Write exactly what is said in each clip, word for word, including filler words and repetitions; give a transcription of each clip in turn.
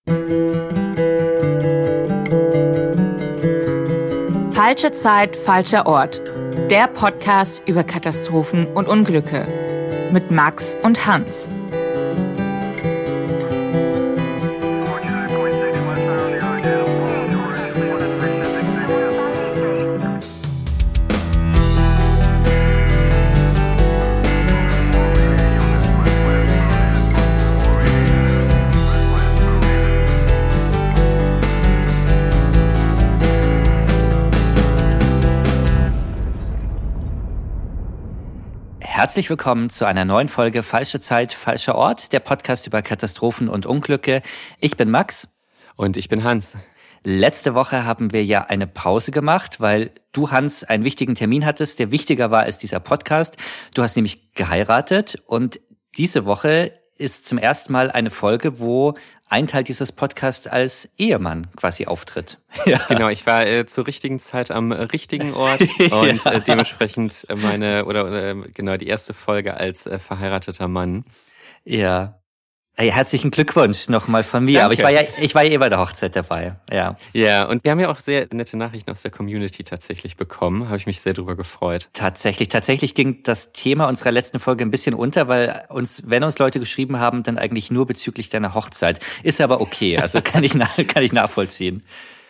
Falsche Zeit, falscher Ort. Der Podcast über Katastrophen und Unglücke. Mit Max und Hans. Herzlich willkommen zu einer neuen Folge Falsche Zeit, falscher Ort, der Podcast über Katastrophen und Unglücke. Ich bin Max. Und ich bin Hans. Letzte Woche haben wir ja eine Pause gemacht, weil du, Hans, einen wichtigen Termin hattest, der wichtiger war als dieser Podcast. Du hast nämlich geheiratet und diese Woche ist zum ersten Mal eine Folge, wo ein Teil dieses Podcasts als Ehemann quasi auftritt. Ja. Genau, ich war äh, zur richtigen Zeit am richtigen Ort und ja. äh, dementsprechend meine, oder, oder genau, die erste Folge als äh, verheirateter Mann. Ja. Hey, herzlichen Glückwunsch nochmal von mir. Danke. Aber ich war ja, ich war ja eh bei der Hochzeit dabei. Ja. Ja, und wir haben ja auch sehr nette Nachrichten aus der Community tatsächlich bekommen. Habe ich mich sehr drüber gefreut. Tatsächlich, tatsächlich ging das Thema unserer letzten Folge ein bisschen unter, weil uns, wenn uns Leute geschrieben haben, dann eigentlich nur bezüglich deiner Hochzeit. Ist aber okay. Also kann ich, kann ich nachvollziehen.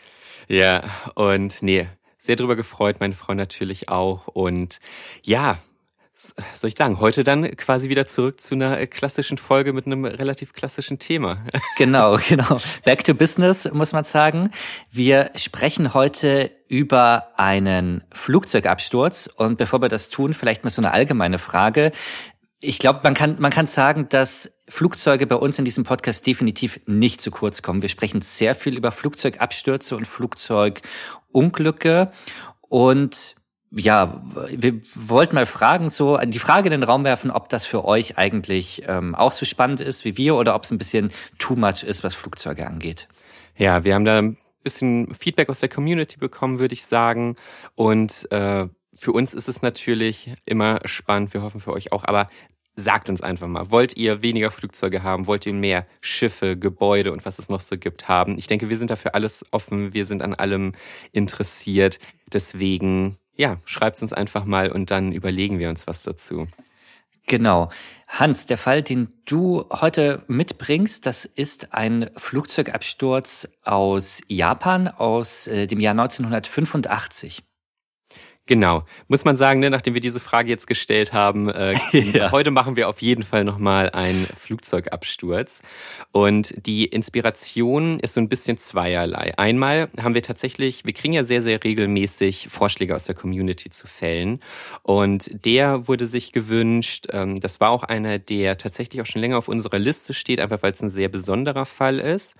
Ja, und nee, sehr drüber gefreut, meine Frau natürlich auch. Und ja, soll ich sagen, heute dann quasi wieder zurück zu einer klassischen Folge mit einem relativ klassischen Thema. Genau, genau. Back to business, muss man sagen. Wir sprechen heute über einen Flugzeugabsturz und bevor wir das tun, vielleicht mal so eine allgemeine Frage. Ich glaube, man kann, man kann sagen, dass Flugzeuge bei uns in diesem Podcast definitiv nicht zu kurz kommen. Wir sprechen sehr viel über Flugzeugabstürze und Flugzeugunglücke und ja, wir wollten mal fragen, so die Frage in den Raum werfen, ob das für euch eigentlich ähm, auch so spannend ist wie wir oder ob es ein bisschen too much ist, was Flugzeuge angeht. Ja, wir haben da ein bisschen Feedback aus der Community bekommen, würde ich sagen. Und äh, für uns ist es natürlich immer spannend, wir hoffen für euch auch, aber sagt uns einfach mal, wollt ihr weniger Flugzeuge haben? Wollt ihr mehr Schiffe, Gebäude und was es noch so gibt haben? Ich denke, wir sind dafür alles offen, wir sind an allem interessiert. Deswegen ja, schreibt's uns einfach mal und dann überlegen wir uns was dazu. Genau. Hans, der Fall, den du heute mitbringst, das ist ein Flugzeugabsturz aus Japan aus äh, dem Jahr neunzehnhundertfünfundachtzig. Genau. Muss man sagen, ne, nachdem wir diese Frage jetzt gestellt haben, äh, ja. Heute machen wir auf jeden Fall nochmal einen Flugzeugabsturz. Und die Inspiration ist so ein bisschen zweierlei. Einmal haben wir tatsächlich, wir kriegen ja sehr, sehr regelmäßig Vorschläge aus der Community zu Fällen. Und der wurde sich gewünscht, ähm, das war auch einer, der tatsächlich auch schon länger auf unserer Liste steht, einfach weil es ein sehr besonderer Fall ist.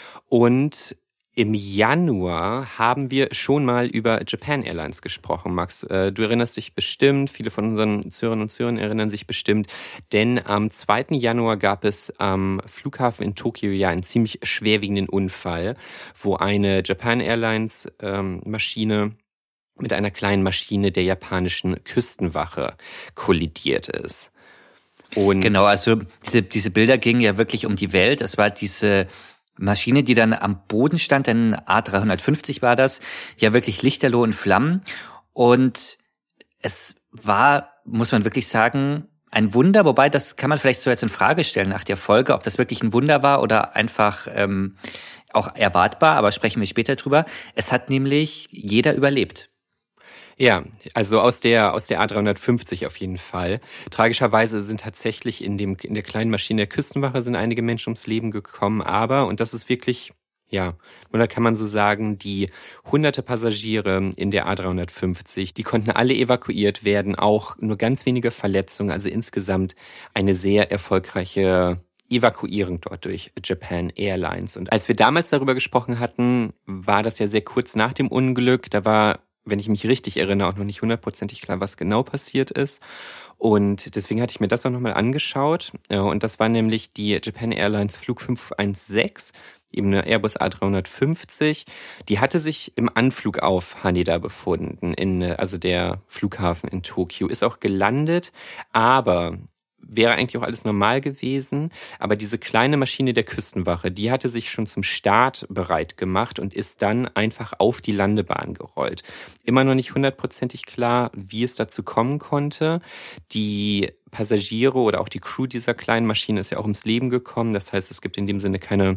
Und im Januar haben wir schon mal über Japan Airlines gesprochen, Max. Du erinnerst dich bestimmt, viele von unseren Zuhörerinnen und Zuhörern erinnern sich bestimmt, denn am zweiten Januar gab es am Flughafen in Tokio ja einen ziemlich schwerwiegenden Unfall, wo eine Japan Airlines ähm, Maschine mit einer kleinen Maschine der japanischen Küstenwache kollidiert ist. Und genau, also diese, diese Bilder gingen ja wirklich um die Welt. Es war diese Maschine, die dann am Boden stand, ein A dreihundertfünfzig war das, ja wirklich lichterloh in Flammen. Und es war, muss man wirklich sagen, ein Wunder, wobei das kann man vielleicht so jetzt in Frage stellen nach der Folge, ob das wirklich ein Wunder war oder einfach ähm, auch erwartbar, aber sprechen wir später drüber. Es hat nämlich jeder überlebt. Ja, also aus der aus der A dreihundertfünfzig auf jeden Fall. Tragischerweise sind tatsächlich in dem in der kleinen Maschine der Küstenwache sind einige Menschen ums Leben gekommen, aber, und das ist wirklich, ja, oder kann man so sagen, die hunderte Passagiere in der A dreihundertfünfzig, die konnten alle evakuiert werden, auch nur ganz wenige Verletzungen, also insgesamt eine sehr erfolgreiche Evakuierung dort durch Japan Airlines. Und als wir damals darüber gesprochen hatten, war das ja sehr kurz nach dem Unglück, da war, wenn ich mich richtig erinnere, auch noch nicht hundertprozentig klar, was genau passiert ist. Und deswegen hatte ich mir das auch nochmal angeschaut. Und das war nämlich die Japan Airlines Flug fünf eins sechs, eben eine Airbus A dreihundertfünfzig. Die hatte sich im Anflug auf Haneda befunden, in, also der Flughafen in Tokio, ist auch gelandet. Aber wäre eigentlich auch alles normal gewesen, aber diese kleine Maschine der Küstenwache, die hatte sich schon zum Start bereit gemacht und ist dann einfach auf die Landebahn gerollt. Immer noch nicht hundertprozentig klar, wie es dazu kommen konnte. Die Passagiere oder auch die Crew dieser kleinen Maschine ist ja auch ums Leben gekommen. Das heißt, es gibt in dem Sinne keine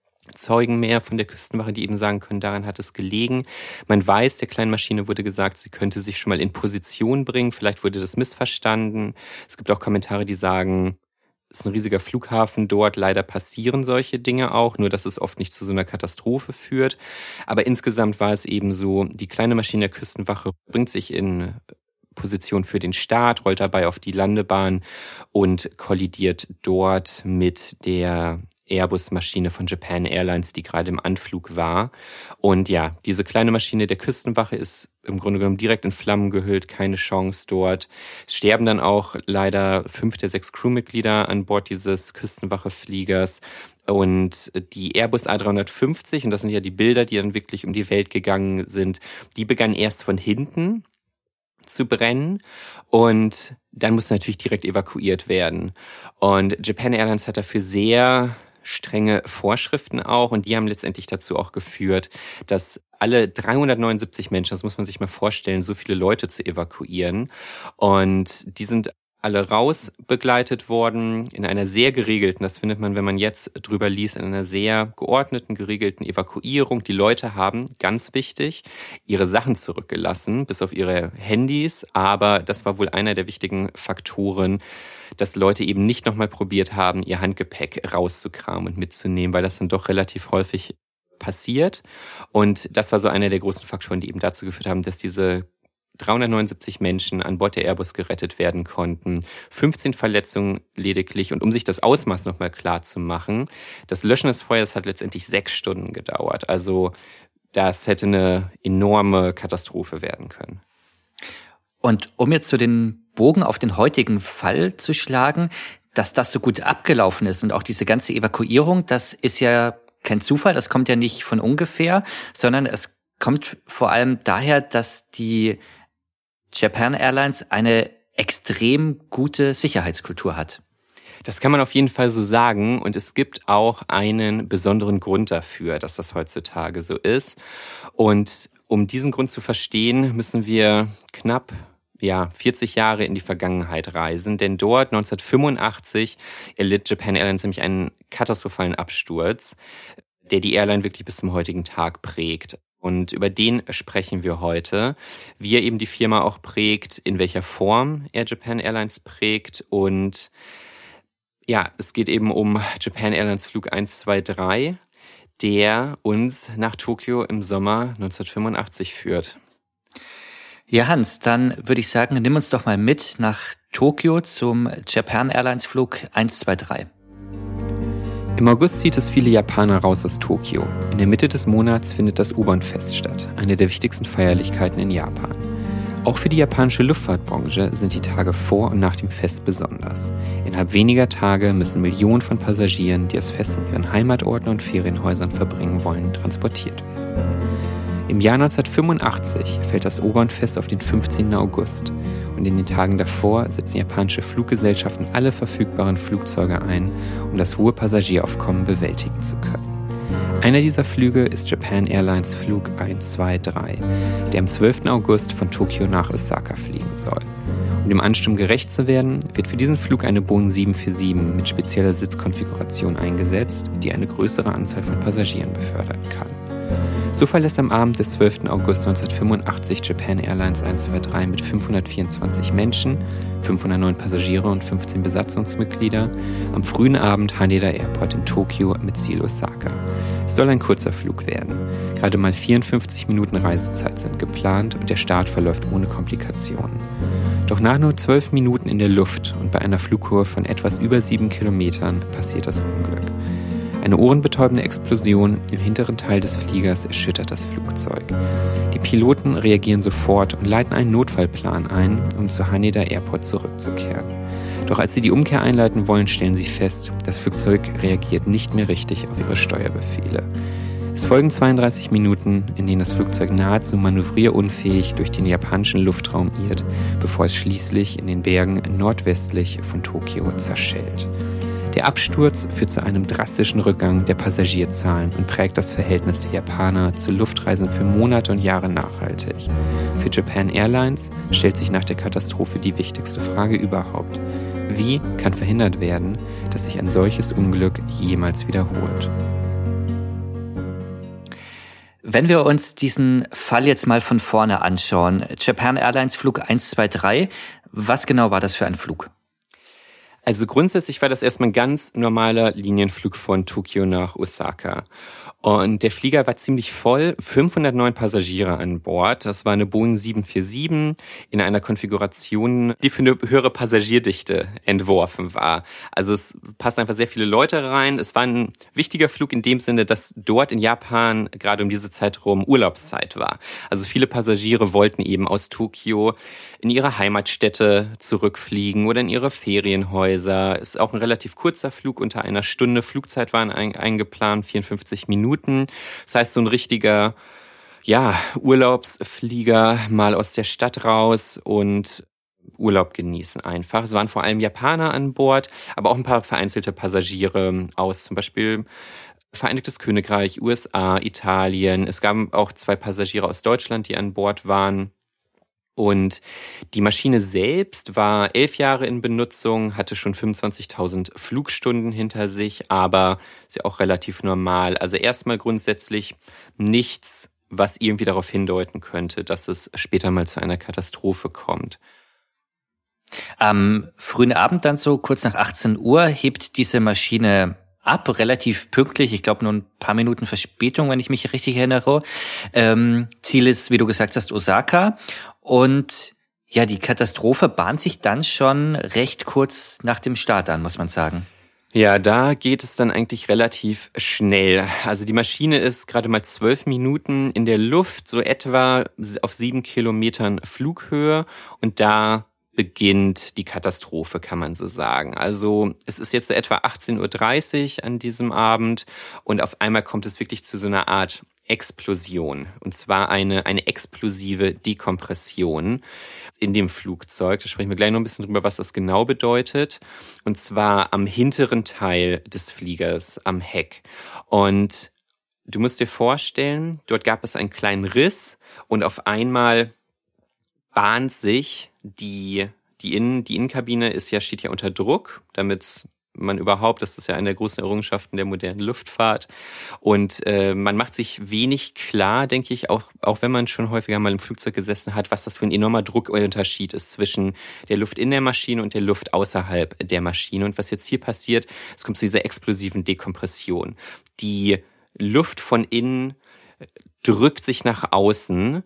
Zeugen mehr von der Küstenwache, die eben sagen können, daran hat es gelegen. Man weiß, der kleinen Maschine wurde gesagt, sie könnte sich schon mal in Position bringen. Vielleicht wurde das missverstanden. Es gibt auch Kommentare, die sagen, es ist ein riesiger Flughafen dort. Leider passieren solche Dinge auch, nur dass es oft nicht zu so einer Katastrophe führt. Aber insgesamt war es eben so, die kleine Maschine der Küstenwache bringt sich in Position für den Start, rollt dabei auf die Landebahn und kollidiert dort mit der Airbus-Maschine von Japan Airlines, die gerade im Anflug war. Und ja, diese kleine Maschine der Küstenwache ist im Grunde genommen direkt in Flammen gehüllt, keine Chance dort. Es sterben dann auch leider fünf der sechs Crewmitglieder an Bord dieses Küstenwache-Fliegers. Und die Airbus A drei fünfzig, und das sind ja die Bilder, die dann wirklich um die Welt gegangen sind, die begann erst von hinten zu brennen und dann muss natürlich direkt evakuiert werden. Und Japan Airlines hat dafür sehr strenge Vorschriften auch und die haben letztendlich dazu auch geführt, dass alle dreihundertneunundsiebzig Menschen, das muss man sich mal vorstellen, so viele Leute zu evakuieren, und die sind alle raus begleitet worden in einer sehr geregelten, das findet man, wenn man jetzt drüber liest, in einer sehr geordneten, geregelten Evakuierung. Die Leute haben, ganz wichtig, ihre Sachen zurückgelassen, bis auf ihre Handys, aber das war wohl einer der wichtigen Faktoren, dass Leute eben nicht nochmal probiert haben, ihr Handgepäck rauszukramen und mitzunehmen, weil das dann doch relativ häufig passiert. Und das war so einer der großen Faktoren, die eben dazu geführt haben, dass diese dreihundertneunundsiebzig Menschen an Bord der Airbus gerettet werden konnten, fünfzehn Verletzungen lediglich. Und um sich das Ausmaß nochmal klar zu machen, das Löschen des Feuers hat letztendlich sechs Stunden gedauert. Also das hätte eine enorme Katastrophe werden können. Und um jetzt so den Bogen auf den heutigen Fall zu schlagen, dass das so gut abgelaufen ist und auch diese ganze Evakuierung, das ist ja kein Zufall, das kommt ja nicht von ungefähr, sondern es kommt vor allem daher, dass die Japan Airlines eine extrem gute Sicherheitskultur hat. Das kann man auf jeden Fall so sagen, und es gibt auch einen besonderen Grund dafür, dass das heutzutage so ist. Und um diesen Grund zu verstehen, müssen wir knapp ja vierzig Jahre in die Vergangenheit reisen, denn dort neunzehnhundertfünfundachtzig erlitt Japan Airlines nämlich einen katastrophalen Absturz, der die Airline wirklich bis zum heutigen Tag prägt. Und über den sprechen wir heute, wie er eben die Firma auch prägt, in welcher Form er Japan Airlines prägt. Und ja, es geht eben um Japan Airlines Flug eins zwei drei, der uns nach Tokio im Sommer neunzehnhundertfünfundachtzig führt. Ja, Hans, dann würde ich sagen, nimm uns doch mal mit nach Tokio zum Japan Airlines Flug eins zwei drei. Im August zieht es viele Japaner raus aus Tokio. In der Mitte des Monats findet das Obernfest statt, eine der wichtigsten Feierlichkeiten in Japan. Auch für die japanische Luftfahrtbranche sind die Tage vor und nach dem Fest besonders. Innerhalb weniger Tage müssen Millionen von Passagieren, die das Fest in ihren Heimatorten und Ferienhäusern verbringen wollen, transportiert werden. Im Jahr neunzehnhundertfünfundachtzig fällt das Obernfest auf den fünfzehnten August. Und in den Tagen davor setzen japanische Fluggesellschaften alle verfügbaren Flugzeuge ein, um das hohe Passagieraufkommen bewältigen zu können. Einer dieser Flüge ist Japan Airlines Flug eins zwei drei, der am zwölften August von Tokio nach Osaka fliegen soll. Um dem Ansturm gerecht zu werden, wird für diesen Flug eine Boeing sieben vier sieben mit spezieller Sitzkonfiguration eingesetzt, die eine größere Anzahl von Passagieren befördern kann. So verlässt am Abend des zwölften August neunzehnhundertfünfundachtzig Japan Airlines eins zwei drei mit fünfhundertvierundzwanzig Menschen, fünfhundertneun Passagiere und fünfzehn Besatzungsmitglieder am frühen Abend Haneda Airport in Tokio mit Ziel Osaka. Es soll ein kurzer Flug werden. Gerade mal vierundfünfzig Minuten Reisezeit sind geplant und der Start verläuft ohne Komplikationen. Doch nach nur zwölf Minuten in der Luft und bei einer Flughöhe von etwas über sieben Kilometern passiert das Unglück. Eine ohrenbetäubende Explosion im hinteren Teil des Fliegers erschüttert das Flugzeug. Die Piloten reagieren sofort und leiten einen Notfallplan ein, um zu Haneda Airport zurückzukehren. Doch als sie die Umkehr einleiten wollen, stellen sie fest, das Flugzeug reagiert nicht mehr richtig auf ihre Steuerbefehle. Es folgen zweiunddreißig Minuten, in denen das Flugzeug nahezu manövrierunfähig durch den japanischen Luftraum irrt, bevor es schließlich in den Bergen nordwestlich von Tokio zerschellt. Der Absturz führt zu einem drastischen Rückgang der Passagierzahlen und prägt das Verhältnis der Japaner zu Luftreisen für Monate und Jahre nachhaltig. Für Japan Airlines stellt sich nach der Katastrophe die wichtigste Frage überhaupt. Wie kann verhindert werden, dass sich ein solches Unglück jemals wiederholt? Wenn wir uns diesen Fall jetzt mal von vorne anschauen, Japan Airlines Flug eins zwei drei, was genau war das für ein Flug? Also grundsätzlich war das erstmal ein ganz normaler Linienflug von Tokio nach Osaka. Und der Flieger war ziemlich voll, fünfhundertneun Passagiere an Bord. Das war eine Boeing sieben vier sieben in einer Konfiguration, die für eine höhere Passagierdichte entworfen war. Also es passen einfach sehr viele Leute rein. Es war ein wichtiger Flug in dem Sinne, dass dort in Japan gerade um diese Zeit rum Urlaubszeit war. Also viele Passagiere wollten eben aus Tokio in ihre Heimatstädte zurückfliegen oder in ihre Ferienhäuser. Es ist auch ein relativ kurzer Flug, unter einer Stunde Flugzeit waren eingeplant, vierundfünfzig Minuten. Das heißt, so ein richtiger, ja, Urlaubsflieger mal aus der Stadt raus und Urlaub genießen einfach. Es waren vor allem Japaner an Bord, aber auch ein paar vereinzelte Passagiere aus zum Beispiel Vereinigtes Königreich, U S A, Italien. Es gab auch zwei Passagiere aus Deutschland, die an Bord waren. Und die Maschine selbst war elf Jahre in Benutzung, hatte schon fünfundzwanzigtausend Flugstunden hinter sich, aber ist ja auch relativ normal. Also erstmal grundsätzlich nichts, was irgendwie darauf hindeuten könnte, dass es später mal zu einer Katastrophe kommt. Am frühen Abend dann so kurz nach achtzehn Uhr hebt diese Maschine ab, relativ pünktlich, ich glaube nur ein paar Minuten Verspätung, wenn ich mich richtig erinnere. Ähm, Ziel ist, wie du gesagt hast, Osaka. Und ja, die Katastrophe bahnt sich dann schon recht kurz nach dem Start an, muss man sagen. Ja, da geht es dann eigentlich relativ schnell. Also die Maschine ist gerade mal zwölf Minuten in der Luft, so etwa auf sieben Kilometern Flughöhe. Und da beginnt die Katastrophe, kann man so sagen. Also es ist jetzt so etwa achtzehn Uhr dreißig an diesem Abend und auf einmal kommt es wirklich zu so einer Art Explosion. Und zwar eine, eine explosive Dekompression in dem Flugzeug. Da sprechen wir gleich noch ein bisschen drüber, was das genau bedeutet. Und zwar am hinteren Teil des Fliegers, am Heck. Und du musst dir vorstellen, dort gab es einen kleinen Riss und auf einmal bahnt sich die, die, Innen, die Innenkabine ist ja, steht ja unter Druck, damit man überhaupt, das ist ja eine der großen Errungenschaften der modernen Luftfahrt. Und äh, man macht sich wenig klar, denke ich, auch, auch wenn man schon häufiger mal im Flugzeug gesessen hat, was das für ein enormer Druckunterschied ist zwischen der Luft in der Maschine und der Luft außerhalb der Maschine. Und was jetzt hier passiert, es kommt zu dieser explosiven Dekompression. Die Luft von innen drückt sich nach außen.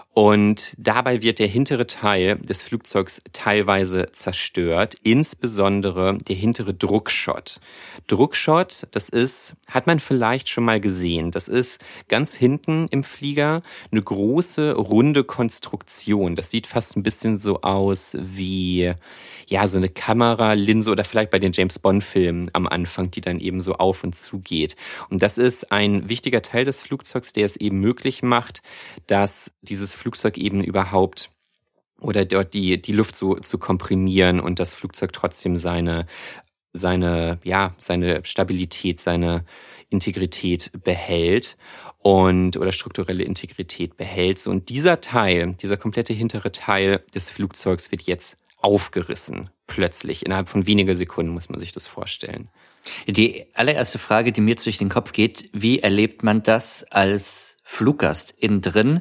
Und dabei wird der hintere Teil des Flugzeugs teilweise zerstört, insbesondere der hintere Druckschott. Druckschott, das ist, hat man vielleicht schon mal gesehen, das ist ganz hinten im Flieger eine große, runde Konstruktion. Das sieht fast ein bisschen so aus wie, ja, so eine Kameralinse oder vielleicht bei den James-Bond-Filmen am Anfang, die dann eben so auf und zu geht. Und das ist ein wichtiger Teil des Flugzeugs, der es eben möglich macht, dass dieses Flugzeug eben überhaupt oder dort die, die Luft so zu komprimieren und das Flugzeug trotzdem seine, seine, ja, seine Stabilität, seine Integrität behält und, oder strukturelle Integrität behält. So, und dieser Teil, dieser komplette hintere Teil des Flugzeugs wird jetzt aufgerissen. Plötzlich. Innerhalb von weniger Sekunden muss man sich das vorstellen. Die allererste Frage, die mir jetzt durch den Kopf geht, wie erlebt man das als Fluggast innen drin,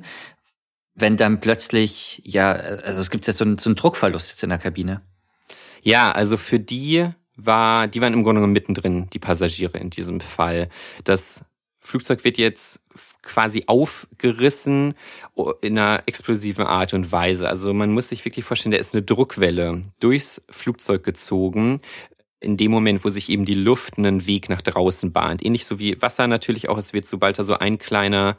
wenn dann plötzlich, ja, also es gibt ja so einen, so einen Druckverlust jetzt in der Kabine? Ja, also für die war, die waren im Grunde genommen mittendrin, die Passagiere in diesem Fall. Das Flugzeug wird jetzt quasi aufgerissen in einer explosiven Art und Weise. Also man muss sich wirklich vorstellen, da ist eine Druckwelle durchs Flugzeug gezogen, in dem Moment, wo sich eben die Luft einen Weg nach draußen bahnt. Ähnlich so wie Wasser natürlich auch, es wird, sobald da so ein kleiner,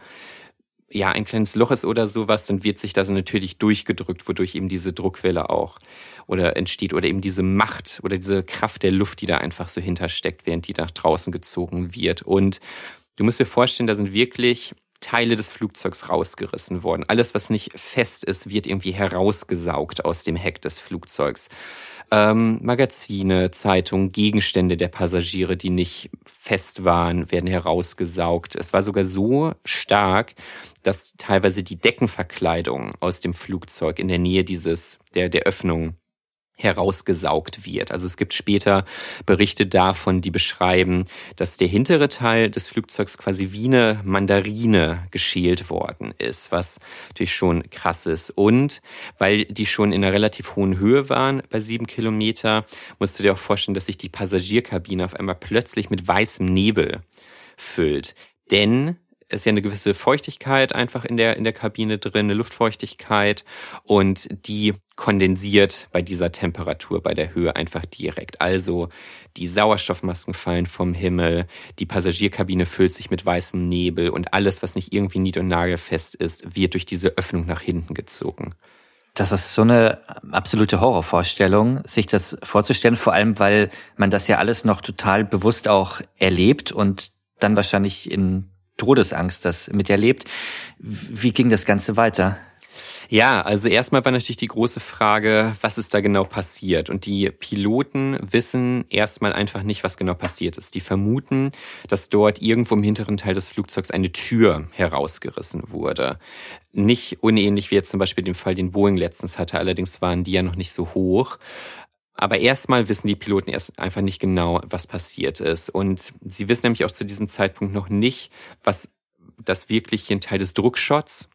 ja, ein kleines Loch ist oder sowas, dann wird sich das natürlich durchgedrückt, wodurch eben diese Druckwelle auch oder entsteht oder eben diese Macht oder diese Kraft der Luft, die da einfach so hintersteckt, während die nach draußen gezogen wird. Und Du musst dir vorstellen, da sind wirklich Teile des Flugzeugs rausgerissen worden. Alles, was nicht fest ist, wird irgendwie herausgesaugt aus dem Heck des Flugzeugs. Ähm, Magazine, Zeitungen, Gegenstände der Passagiere, die nicht fest waren, werden herausgesaugt. Es war sogar so stark, dass teilweise die Deckenverkleidung aus dem Flugzeug in der Nähe dieses der der Öffnung herausgesaugt wird. Also es gibt später Berichte davon, die beschreiben, dass der hintere Teil des Flugzeugs quasi wie eine Mandarine geschält worden ist, was natürlich schon krass ist. Und weil die schon in einer relativ hohen Höhe waren, bei sieben Kilometer, musst du dir auch vorstellen, dass sich die Passagierkabine auf einmal plötzlich mit weißem Nebel füllt. Denn es ist ja eine gewisse Feuchtigkeit einfach in der in der Kabine drin, eine Luftfeuchtigkeit, und die kondensiert bei dieser Temperatur, bei der Höhe einfach direkt. Also die Sauerstoffmasken fallen vom Himmel, die Passagierkabine füllt sich mit weißem Nebel und alles, was nicht irgendwie nied- und nagelfest ist, wird durch diese Öffnung nach hinten gezogen. Das ist so eine absolute Horrorvorstellung, sich das vorzustellen, vor allem, weil man das ja alles noch total bewusst auch erlebt und dann wahrscheinlich in Todesangst das miterlebt. Wie ging das Ganze weiter? Ja, also erstmal war natürlich die große Frage, was ist da genau passiert? Und die Piloten wissen erstmal einfach nicht, was genau passiert ist. Die vermuten, dass dort irgendwo im hinteren Teil des Flugzeugs eine Tür herausgerissen wurde. Nicht unähnlich wie jetzt zum Beispiel den Fall, den Boeing letztens hatte, allerdings waren die ja noch nicht so hoch. Aber erstmal wissen die Piloten erst einfach nicht genau, was passiert ist. Und sie wissen nämlich auch zu diesem Zeitpunkt noch nicht, was das wirklich ein Teil des Druckschotts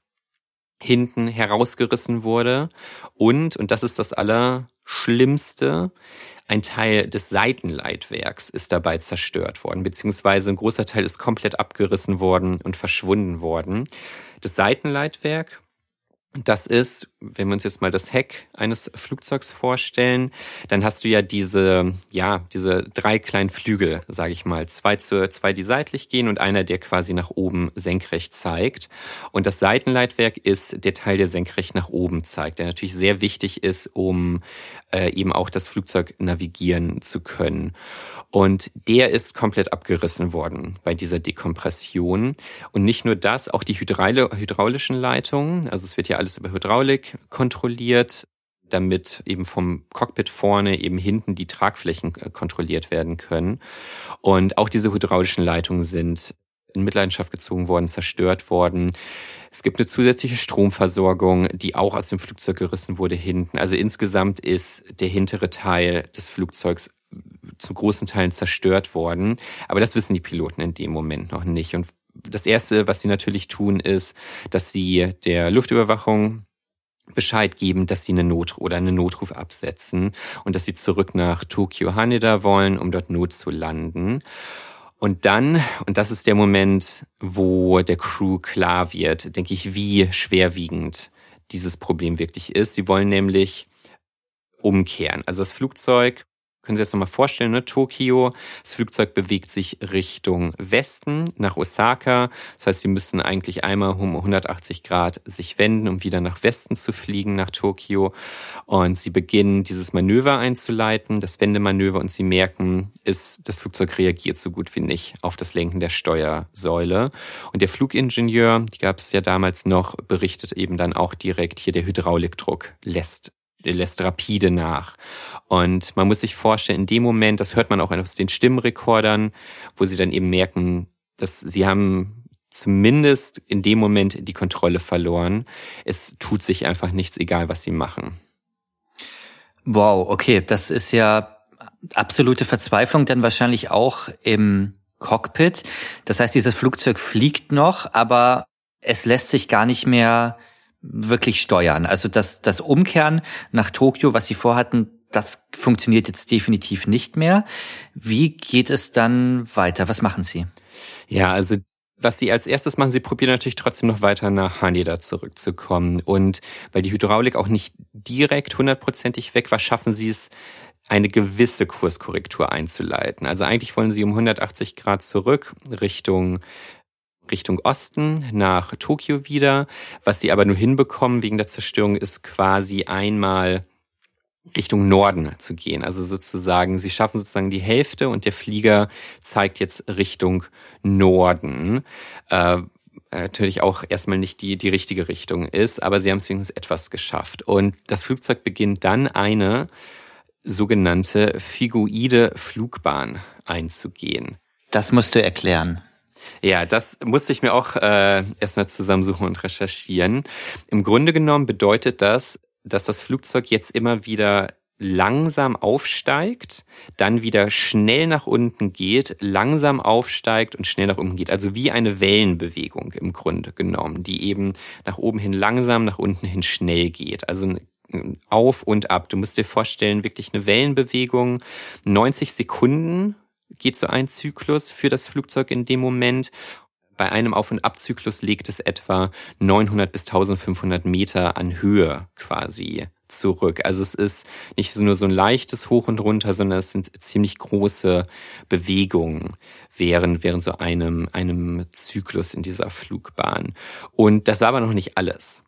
hinten herausgerissen wurde. Und, und das ist das Allerschlimmste, ein Teil des Seitenleitwerks ist dabei zerstört worden, beziehungsweise ein großer Teil ist komplett abgerissen worden und verschwunden worden. Das Seitenleitwerk, das ist, wenn wir uns jetzt mal das Heck eines Flugzeugs vorstellen, dann hast du ja diese, ja, diese drei kleinen Flügel, sage ich mal, zwei zu, zwei, die seitlich gehen und einer, der quasi nach oben senkrecht zeigt. Und das Seitenleitwerk ist der Teil, der senkrecht nach oben zeigt, der natürlich sehr wichtig ist, um äh, eben auch das Flugzeug navigieren zu können. Und der ist komplett abgerissen worden bei dieser Dekompression. Und nicht nur das, auch die Hydraule, hydraulischen Leitungen, also es wird ja alles über Hydraulik kontrolliert, damit eben vom Cockpit vorne eben hinten die Tragflächen kontrolliert werden können. Und auch diese hydraulischen Leitungen sind in Mitleidenschaft gezogen worden, zerstört worden. Es gibt eine zusätzliche Stromversorgung, die auch aus dem Flugzeug gerissen wurde hinten. Also insgesamt ist der hintere Teil des Flugzeugs zu großen Teilen zerstört worden. Aber das wissen die Piloten in dem Moment noch nicht. Und das Erste, was sie natürlich tun, ist, dass sie der Luftüberwachung Bescheid geben, dass sie eine Not oder einen Notruf absetzen und dass sie zurück nach Tokio Haneda wollen, um dort Not zu landen. Und dann, und das ist der Moment, wo der Crew klar wird, denke ich, wie schwerwiegend dieses Problem wirklich ist. Sie wollen nämlich umkehren. Also das Flugzeug, können Sie sich das nochmal vorstellen, ne? Tokio, das Flugzeug bewegt sich Richtung Westen, nach Osaka. Das heißt, Sie müssen eigentlich einmal um hundertachtzig Grad sich wenden, um wieder nach Westen zu fliegen, nach Tokio. Und Sie beginnen, dieses Manöver einzuleiten, das Wendemanöver, und Sie merken, ist, das Flugzeug reagiert so gut wie nicht auf das Lenken der Steuersäule. Und der Flugingenieur, die gab es ja damals noch, berichtet eben dann auch direkt, hier der Hydraulikdruck lässt lässt rapide nach. Und man muss sich vorstellen, in dem Moment, das hört man auch aus den Stimmrekordern, wo sie dann eben merken, dass sie haben zumindest in dem Moment die Kontrolle verloren. Es tut sich einfach nichts, egal was sie machen. Wow, okay, das ist ja absolute Verzweiflung, dann wahrscheinlich auch im Cockpit. Das heißt, dieses Flugzeug fliegt noch, aber es lässt sich gar nicht mehr wirklich steuern. Also das, das Umkehren nach Tokio, was Sie vorhatten, das funktioniert jetzt definitiv nicht mehr. Wie geht es dann weiter? Was machen Sie? Ja, also was Sie als erstes machen, Sie probieren natürlich trotzdem noch weiter nach Haneda zurückzukommen. Und weil die Hydraulik auch nicht direkt hundertprozentig weg war, schaffen Sie es, eine gewisse Kurskorrektur einzuleiten. Also eigentlich wollen Sie um hundertachtzig Grad zurück Richtung Richtung Osten nach Tokio wieder. Was sie aber nur hinbekommen wegen der Zerstörung ist quasi einmal Richtung Norden zu gehen. Also sozusagen, sie schaffen sozusagen die Hälfte und der Flieger zeigt jetzt Richtung Norden. Äh, natürlich auch erstmal nicht die, die richtige Richtung ist, aber sie haben es wenigstens etwas geschafft. Und das Flugzeug beginnt dann eine sogenannte Phigoide Flugbahn einzugehen. Das musst du erklären. Ja, das musste ich mir auch äh, erstmal zusammensuchen und recherchieren. Im Grunde genommen bedeutet das, dass das Flugzeug jetzt immer wieder langsam aufsteigt, dann wieder schnell nach unten geht, langsam aufsteigt und schnell nach unten geht. Also wie eine Wellenbewegung im Grunde genommen, die eben nach oben hin langsam, nach unten hin schnell geht. Also auf und ab. Du musst dir vorstellen, wirklich eine Wellenbewegung. neunzig Sekunden geht so ein Zyklus für das Flugzeug in dem Moment. Bei einem Auf- und Abzyklus legt es etwa neunhundert bis eintausendfünfhundert Meter an Höhe quasi zurück. Also es ist nicht nur so ein leichtes Hoch und Runter, sondern es sind ziemlich große Bewegungen während, während so einem, einem Zyklus in dieser Flugbahn. Und das war aber noch nicht alles.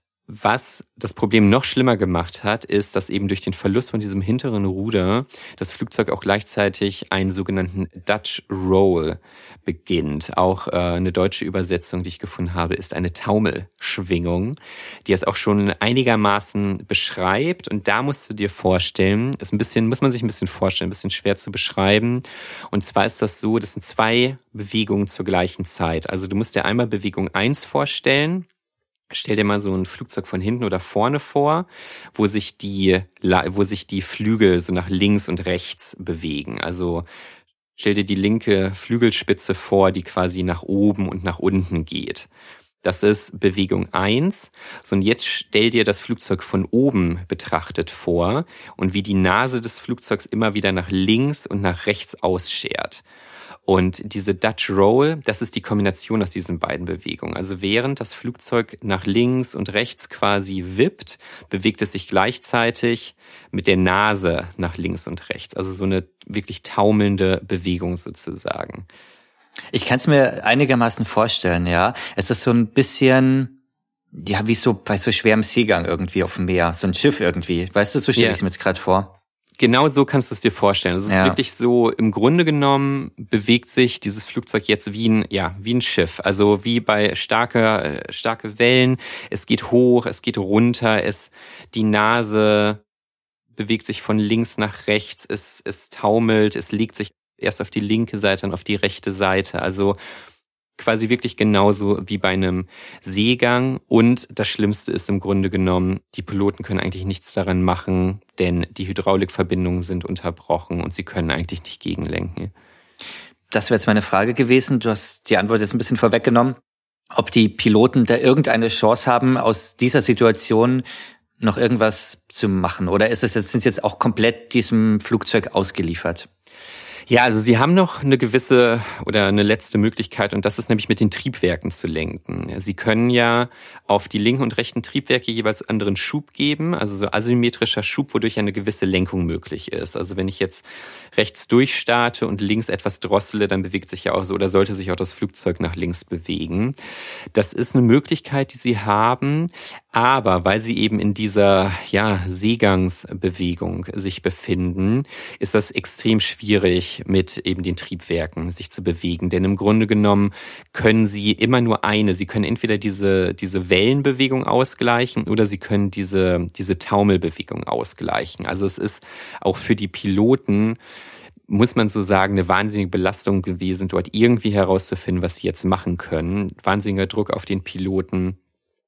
Was das Problem noch schlimmer gemacht hat, ist, dass eben durch den Verlust von diesem hinteren Ruder das Flugzeug auch gleichzeitig einen sogenannten Dutch Roll beginnt. Auch äh, eine deutsche Übersetzung, die ich gefunden habe, ist eine Taumelschwingung, die es auch schon einigermaßen beschreibt. Und da musst du dir vorstellen, ist ein bisschen, muss man sich ein bisschen vorstellen, ein bisschen schwer zu beschreiben. Und zwar ist das so, das sind zwei Bewegungen zur gleichen Zeit. Also du musst dir einmal Bewegung eins vorstellen. Stell dir mal so ein Flugzeug von hinten oder vorne vor, wo sich die, wo sich die Flügel so nach links und rechts bewegen. Also stell dir die linke Flügelspitze vor, die quasi nach oben und nach unten geht. Das ist Bewegung eins. So, und jetzt stell dir das Flugzeug von oben betrachtet vor und wie die Nase des Flugzeugs immer wieder nach links und nach rechts ausschert. Und diese Dutch Roll, das ist die Kombination aus diesen beiden Bewegungen. Also während das Flugzeug nach links und rechts quasi wippt, bewegt es sich gleichzeitig mit der Nase nach links und rechts. Also so eine wirklich taumelnde Bewegung sozusagen. Ich kann es mir einigermaßen vorstellen, ja. Es ist so ein bisschen, ja, wie so bei so schwerem Seegang irgendwie auf dem Meer, so ein Schiff irgendwie. Weißt du, so stelle yeah. ich es mir jetzt gerade vor. Genau so kannst du es dir vorstellen. Es ist ja. wirklich so, im Grunde genommen bewegt sich dieses Flugzeug jetzt wie ein, ja, wie ein Schiff. Also wie bei starke, starke Wellen. Es geht hoch, es geht runter, es, die Nase bewegt sich von links nach rechts, es, es taumelt, es legt sich erst auf die linke Seite, dann auf die rechte Seite. Also quasi wirklich genauso wie bei einem Seegang. Und das Schlimmste ist im Grunde genommen, die Piloten können eigentlich nichts daran machen, denn die Hydraulikverbindungen sind unterbrochen und sie können eigentlich nicht gegenlenken. Das wäre jetzt meine Frage gewesen. Du hast die Antwort jetzt ein bisschen vorweggenommen. Ob die Piloten da irgendeine Chance haben, aus dieser Situation noch irgendwas zu machen? Oder ist es jetzt, sind sie jetzt auch komplett diesem Flugzeug ausgeliefert? Ja, also sie haben noch eine gewisse oder eine letzte Möglichkeit und das ist nämlich mit den Triebwerken zu lenken. Sie können ja auf die linken und rechten Triebwerke jeweils anderen Schub geben, also so asymmetrischer Schub, wodurch eine gewisse Lenkung möglich ist. Also wenn ich jetzt rechts durchstarte und links etwas drossele, dann bewegt sich ja auch so oder sollte sich auch das Flugzeug nach links bewegen. Das ist eine Möglichkeit, die sie haben, aber weil sie eben in dieser ja Seegangsbewegung sich befinden, ist das extrem schwierig, mit eben den Triebwerken sich zu bewegen. Denn im Grunde genommen können sie immer nur eine. Sie können entweder diese, diese Wellenbewegung ausgleichen oder sie können diese, diese Taumelbewegung ausgleichen. Also es ist auch für die Piloten, muss man so sagen, eine wahnsinnige Belastung gewesen, dort irgendwie herauszufinden, was sie jetzt machen können. Wahnsinniger Druck auf den Piloten.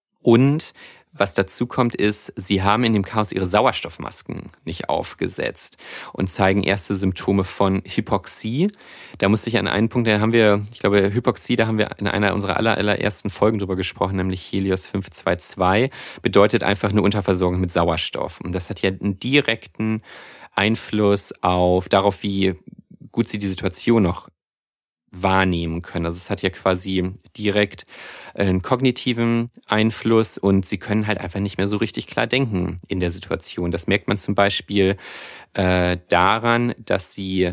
Und was dazu kommt, ist, sie haben in dem Chaos ihre Sauerstoffmasken nicht aufgesetzt und zeigen erste Symptome von Hypoxie. Da musste ich an einen Punkt, da haben wir, ich glaube, Hypoxie, da haben wir in einer unserer aller, allerersten Folgen drüber gesprochen, nämlich Helios fünf zwei zwei, bedeutet einfach eine Unterversorgung mit Sauerstoff. Und das hat ja einen direkten Einfluss auf darauf, wie gut sie die Situation noch wahrnehmen können. Also es hat ja quasi direkt einen kognitiven Einfluss und sie können halt einfach nicht mehr so richtig klar denken in der Situation. Das merkt man zum Beispiel äh, daran, dass sie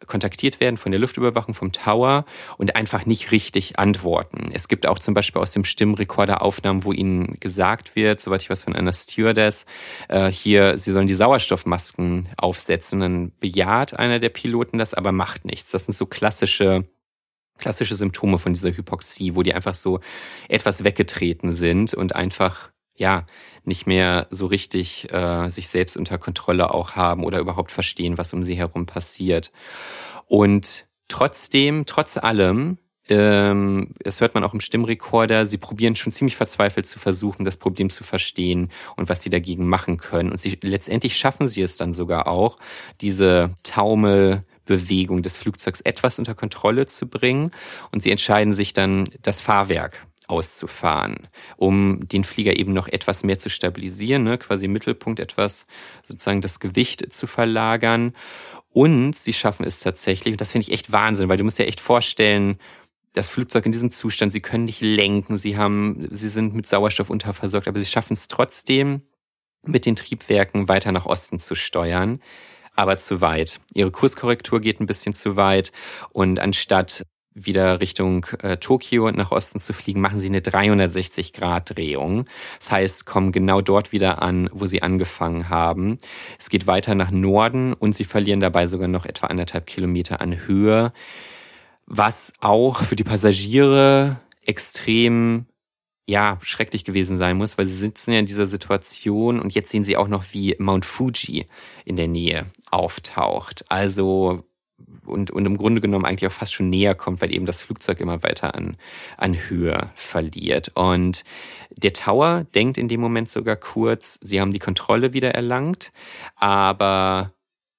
kontaktiert werden von der Luftüberwachung, vom Tower und einfach nicht richtig antworten. Es gibt auch zum Beispiel aus dem Stimmrekorder Aufnahmen, wo ihnen gesagt wird, soweit ich weiß von einer Stewardess, äh, hier, sie sollen die Sauerstoffmasken aufsetzen. Und dann bejaht einer der Piloten das, aber macht nichts. Das sind so klassische klassische Symptome von dieser Hypoxie, wo die einfach so etwas weggetreten sind und einfach ja nicht mehr so richtig äh, sich selbst unter Kontrolle auch haben oder überhaupt verstehen, was um sie herum passiert. Und trotzdem, trotz allem, ähm, das hört man auch im Stimmrekorder, sie probieren schon ziemlich verzweifelt zu versuchen, das Problem zu verstehen und was sie dagegen machen können. Und sie letztendlich schaffen sie es dann sogar auch, diese Taumelbewegung des Flugzeugs etwas unter Kontrolle zu bringen. Und sie entscheiden sich dann, das Fahrwerk auszufahren, um den Flieger eben noch etwas mehr zu stabilisieren, ne, quasi im Mittelpunkt etwas sozusagen das Gewicht zu verlagern. Und sie schaffen es tatsächlich, und das finde ich echt Wahnsinn, weil du musst dir echt vorstellen, das Flugzeug in diesem Zustand, sie können nicht lenken, sie haben, sie sind mit Sauerstoff unterversorgt, aber sie schaffen es trotzdem, mit den Triebwerken weiter nach Osten zu steuern, aber zu weit. Ihre Kurskorrektur geht ein bisschen zu weit und anstatt wieder Richtung äh, Tokio und nach Osten zu fliegen, machen sie eine dreihundertsechzig Grad Drehung. Das heißt, kommen genau dort wieder an, wo sie angefangen haben. Es geht weiter nach Norden und sie verlieren dabei sogar noch etwa anderthalb Kilometer an Höhe, was auch für die Passagiere extrem ja, schrecklich gewesen sein muss, weil sie sitzen ja in dieser Situation und jetzt sehen sie auch noch, wie Mount Fuji in der Nähe auftaucht. Also Und, und im Grunde genommen eigentlich auch fast schon näher kommt, weil eben das Flugzeug immer weiter an, an Höhe verliert. Und der Tower denkt in dem Moment sogar kurz, sie haben die Kontrolle wieder erlangt, aber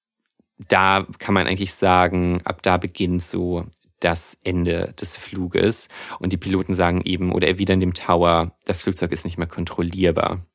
da kann man eigentlich sagen, ab da beginnt so das Ende des Fluges. Und die Piloten sagen eben oder erwidern dem Tower, das Flugzeug ist nicht mehr kontrollierbar.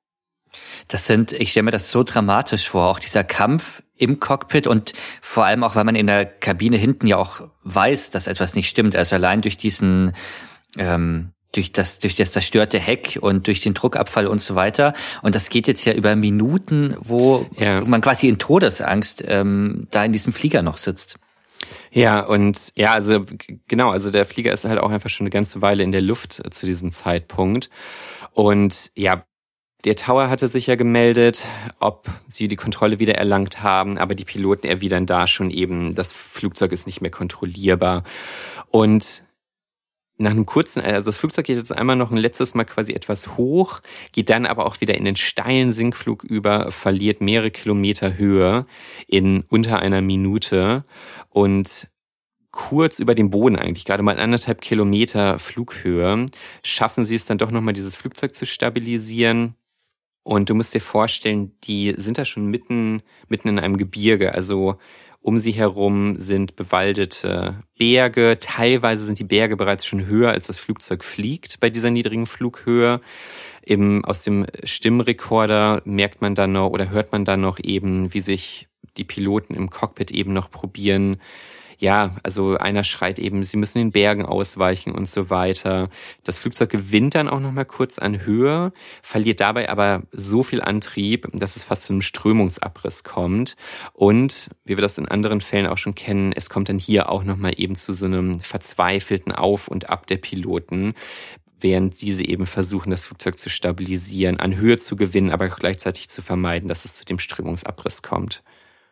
Das sind, ich stelle mir das so dramatisch vor, auch dieser Kampf im Cockpit und vor allem auch, weil man in der Kabine hinten ja auch weiß, dass etwas nicht stimmt. Also allein durch diesen, ähm, durch das, durch das zerstörte Heck und durch den Druckabfall und so weiter. Und das geht jetzt ja über Minuten, wo ja. man quasi in Todesangst ähm, da in diesem Flieger noch sitzt. Ja, und ja, also genau, also der Flieger ist halt auch einfach schon eine ganze Weile in der Luft zu diesem Zeitpunkt. Und ja, der Tower hatte sich ja gemeldet, ob sie die Kontrolle wieder erlangt haben, aber die Piloten erwidern da schon eben, das Flugzeug ist nicht mehr kontrollierbar. Und nach einem kurzen, also das Flugzeug geht jetzt einmal noch ein letztes Mal quasi etwas hoch, geht dann aber auch wieder in den steilen Sinkflug über, verliert mehrere Kilometer Höhe in unter einer Minute und kurz über dem Boden eigentlich, gerade mal anderthalb Kilometer Flughöhe, schaffen sie es dann doch nochmal, dieses Flugzeug zu stabilisieren. Und du musst dir vorstellen, die sind da schon mitten, mitten in einem Gebirge, also um sie herum sind bewaldete Berge. Teilweise sind die Berge bereits schon höher, als das Flugzeug fliegt bei dieser niedrigen Flughöhe. Im, aus dem Stimmrekorder merkt man dann noch oder hört man dann noch eben, wie sich die Piloten im Cockpit eben noch probieren. Ja, also einer schreit eben, sie müssen den Bergen ausweichen und so weiter. Das Flugzeug gewinnt dann auch noch mal kurz an Höhe, verliert dabei aber so viel Antrieb, dass es fast zu einem Strömungsabriss kommt. Und, wie wir das in anderen Fällen auch schon kennen, es kommt dann hier auch noch mal eben zu so einem verzweifelten Auf und Ab der Piloten, während diese eben versuchen, das Flugzeug zu stabilisieren, an Höhe zu gewinnen, aber auch gleichzeitig zu vermeiden, dass es zu dem Strömungsabriss kommt.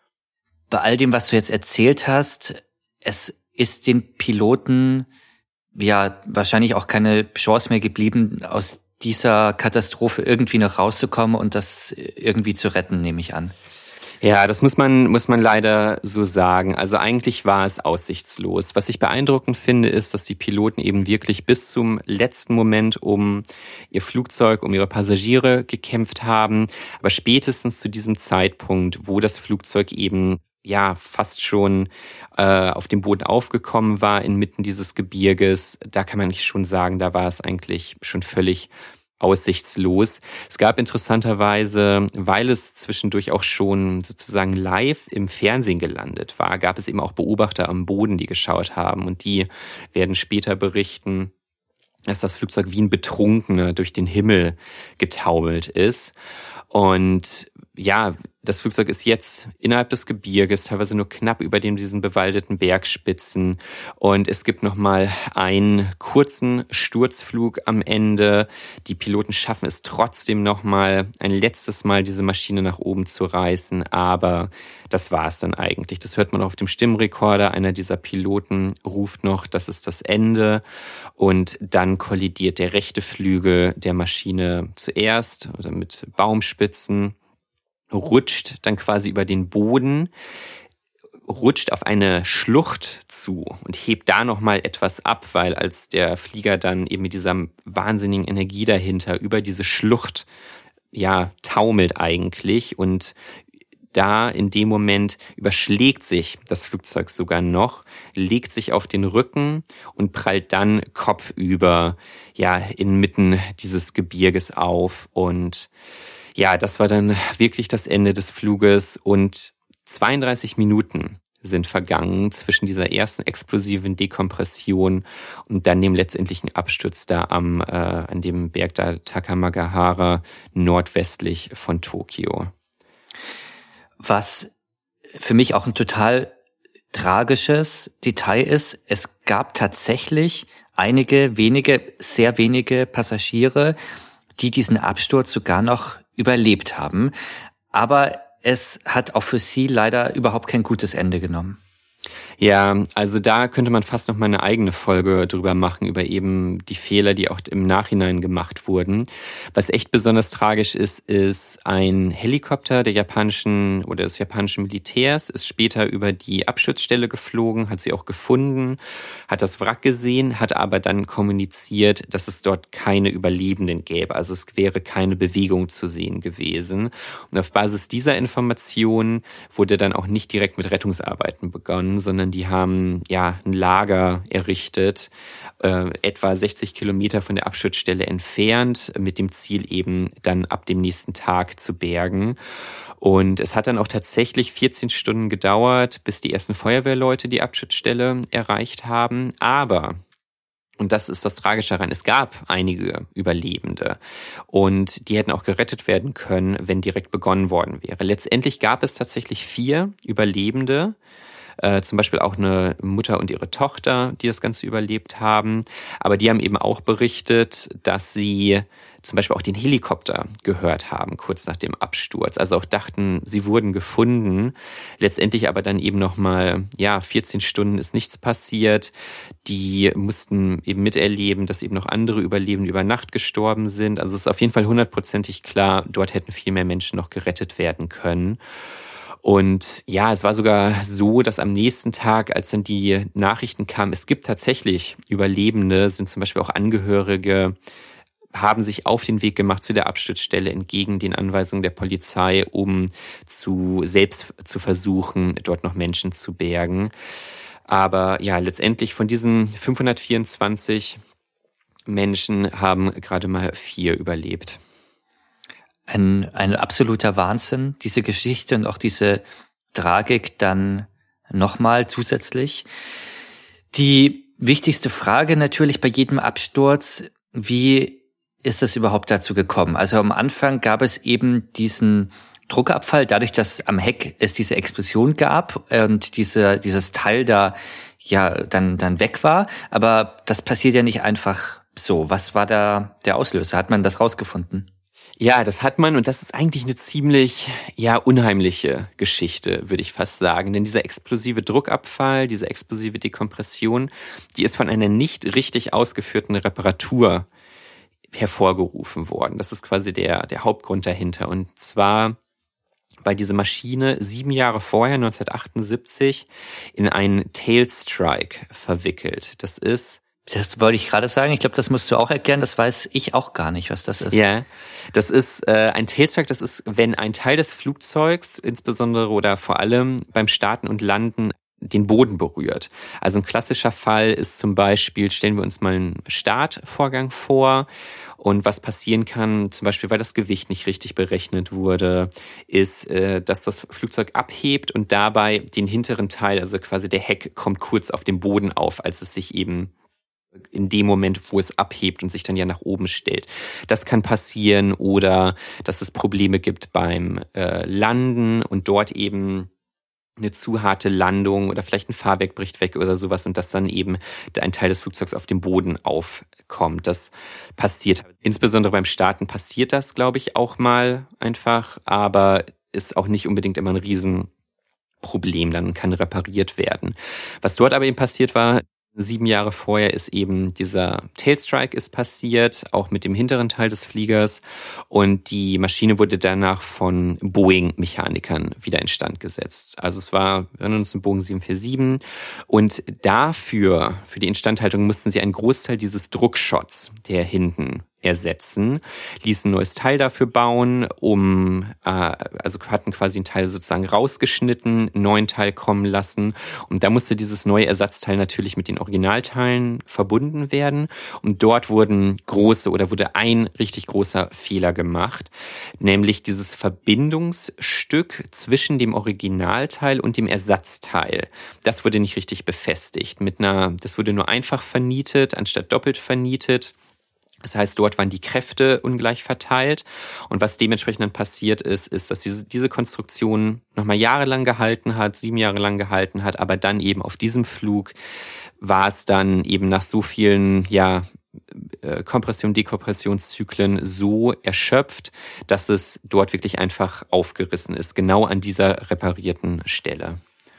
Bei all dem, was du jetzt erzählt hast, es ist den Piloten ja wahrscheinlich auch keine Chance mehr geblieben, aus dieser Katastrophe irgendwie noch rauszukommen und das irgendwie zu retten, nehme ich an. Ja, das muss man, muss man leider so sagen. Also eigentlich war es aussichtslos. Was ich beeindruckend finde, ist, dass die Piloten eben wirklich bis zum letzten Moment um ihr Flugzeug, um ihre Passagiere gekämpft haben. Aber spätestens zu diesem Zeitpunkt, wo das Flugzeug eben ja fast schon äh, auf dem Boden aufgekommen war, inmitten dieses Gebirges, da kann man nicht schon sagen, da war es eigentlich schon völlig aussichtslos. Es gab interessanterweise, weil es zwischendurch auch schon sozusagen live im Fernsehen gelandet war, gab es eben auch Beobachter am Boden, die geschaut haben und die werden später berichten, dass das Flugzeug wie ein Betrunkener durch den Himmel getaumelt ist. Und ja, das Flugzeug ist jetzt innerhalb des Gebirges, teilweise nur knapp über den, diesen bewaldeten Bergspitzen. Und es gibt nochmal einen kurzen Sturzflug am Ende. Die Piloten schaffen es trotzdem nochmal, ein letztes Mal diese Maschine nach oben zu reißen. Aber das war es dann eigentlich. Das hört man auch auf dem Stimmrekorder. Einer dieser Piloten ruft noch, das ist das Ende. Und dann kollidiert der rechte Flügel der Maschine zuerst oder mit Baumspitzen, rutscht dann quasi über den Boden, rutscht auf eine Schlucht zu und hebt da nochmal etwas ab, weil als der Flieger dann eben mit dieser wahnsinnigen Energie dahinter über diese Schlucht, ja, taumelt eigentlich, und da in dem Moment überschlägt sich das Flugzeug sogar noch, legt sich auf den Rücken und prallt dann kopfüber, ja, inmitten dieses Gebirges auf. Und ja, das war dann wirklich das Ende des Fluges, und zweiunddreißig Minuten sind vergangen zwischen dieser ersten explosiven Dekompression und dann dem letztendlichen Absturz da am äh, an dem Berg da Takamagahara nordwestlich von Tokio. Was für mich auch ein total tragisches Detail ist, es gab tatsächlich einige wenige, sehr wenige Passagiere, die diesen Absturz sogar noch überlebt haben. Aber es hat auch für sie leider überhaupt kein gutes Ende genommen. Ja, also da könnte man fast noch mal eine eigene Folge drüber machen, über eben die Fehler, die auch im Nachhinein gemacht wurden. Was echt besonders tragisch ist, ist ein Helikopter der japanischen oder des japanischen Militärs, ist später über die Absturzstelle geflogen, hat sie auch gefunden, hat das Wrack gesehen, hat aber dann kommuniziert, dass es dort keine Überlebenden gäbe. Also es wäre keine Bewegung zu sehen gewesen. Und auf Basis dieser Informationen wurde dann auch nicht direkt mit Rettungsarbeiten begonnen, sondern die haben ja ein Lager errichtet, äh, etwa sechzig Kilometer von der Absturzstelle entfernt, mit dem Ziel eben dann ab dem nächsten Tag zu bergen. Und es hat dann auch tatsächlich vierzehn Stunden gedauert, bis die ersten Feuerwehrleute die Absturzstelle erreicht haben. Aber, und das ist das Tragische daran, es gab einige Überlebende und die hätten auch gerettet werden können, wenn direkt begonnen worden wäre. Letztendlich gab es tatsächlich vier Überlebende, Äh, zum Beispiel auch eine Mutter und ihre Tochter, die das Ganze überlebt haben. Aber die haben eben auch berichtet, dass sie zum Beispiel auch den Helikopter gehört haben, kurz nach dem Absturz. Also auch dachten, sie wurden gefunden. Letztendlich aber dann eben nochmal, ja, vierzehn Stunden ist nichts passiert. Die mussten eben miterleben, dass eben noch andere Überlebende über Nacht gestorben sind. Also es ist auf jeden Fall hundertprozentig klar, dort hätten viel mehr Menschen noch gerettet werden können. Und ja, es war sogar so, dass am nächsten Tag, als dann die Nachrichten kamen, es gibt tatsächlich Überlebende, sind zum Beispiel auch Angehörige, haben sich auf den Weg gemacht zu der Absturzstelle entgegen den Anweisungen der Polizei, um zu selbst zu versuchen, dort noch Menschen zu bergen. Aber ja, letztendlich von diesen fünfhundertvierundzwanzig Menschen haben gerade mal vier überlebt. Ein, ein absoluter Wahnsinn, diese Geschichte und auch diese Tragik dann nochmal zusätzlich. Die wichtigste Frage natürlich bei jedem Absturz, wie ist es überhaupt dazu gekommen? Also am Anfang gab es eben diesen Druckabfall, dadurch, dass am Heck es diese Explosion gab und diese, dieses Teil da ja dann, dann weg war. Aber das passiert ja nicht einfach so. Was war da der Auslöser? Hat man das rausgefunden? Ja, das hat man, und das ist eigentlich eine ziemlich, ja, unheimliche Geschichte, würde ich fast sagen. Denn dieser explosive Druckabfall, diese explosive Dekompression, die ist von einer nicht richtig ausgeführten Reparatur hervorgerufen worden. Das ist quasi der, der Hauptgrund dahinter. Und zwar war diese Maschine sieben Jahre vorher, neunzehnhundertachtundsiebzig, in einen Tailstrike verwickelt. Das ist Das wollte ich gerade sagen. Ich glaube, das musst du auch erklären. Das weiß ich auch gar nicht, was das ist. Ja, das ist äh, ein Tailstrike. Das ist, wenn ein Teil des Flugzeugs, insbesondere oder vor allem beim Starten und Landen, den Boden berührt. Also ein klassischer Fall ist zum Beispiel, stellen wir uns mal einen Startvorgang vor. Und was passieren kann, zum Beispiel, weil das Gewicht nicht richtig berechnet wurde, ist, äh, dass das Flugzeug abhebt und dabei den hinteren Teil, also quasi der Heck, kommt kurz auf dem Boden auf, als es sich eben in dem Moment, wo es abhebt und sich dann ja nach oben stellt. Das kann passieren, oder dass es Probleme gibt beim äh, Landen und dort eben eine zu harte Landung oder vielleicht ein Fahrwerk bricht weg oder sowas und dass dann eben ein Teil des Flugzeugs auf dem Boden aufkommt. Das passiert. Insbesondere beim Starten passiert das, glaube ich, auch mal einfach, aber ist auch nicht unbedingt immer ein Riesenproblem, dann kann repariert werden. Was dort aber eben passiert war, sieben Jahre vorher ist eben dieser Tailstrike ist passiert, auch mit dem hinteren Teil des Fliegers, und die Maschine wurde danach von Boeing-Mechanikern wieder instand gesetzt. Also es war, wir erinnern uns, ein Boeing sieben vier sieben, und dafür, für die Instandhaltung, mussten sie einen Großteil dieses Druckschotts, der hinten ersetzen, ließen ein neues Teil dafür bauen, um äh, also hatten quasi einen Teil sozusagen rausgeschnitten, einen neuen Teil kommen lassen, und da musste dieses neue Ersatzteil natürlich mit den Originalteilen verbunden werden, und dort wurden große oder wurde ein richtig großer Fehler gemacht, nämlich dieses Verbindungsstück zwischen dem Originalteil und dem Ersatzteil. Das wurde nicht richtig befestigt. Mit einer, das wurde nur einfach vernietet, anstatt doppelt vernietet. Das heißt, dort waren die Kräfte ungleich verteilt, und was dementsprechend dann passiert ist, ist, dass diese, diese Konstruktion nochmal jahrelang gehalten hat, sieben Jahre lang gehalten hat, aber dann eben auf diesem Flug war es dann eben nach so vielen, ja, Kompression, Dekompressionszyklen so erschöpft, dass es dort wirklich einfach aufgerissen ist, genau an dieser reparierten Stelle.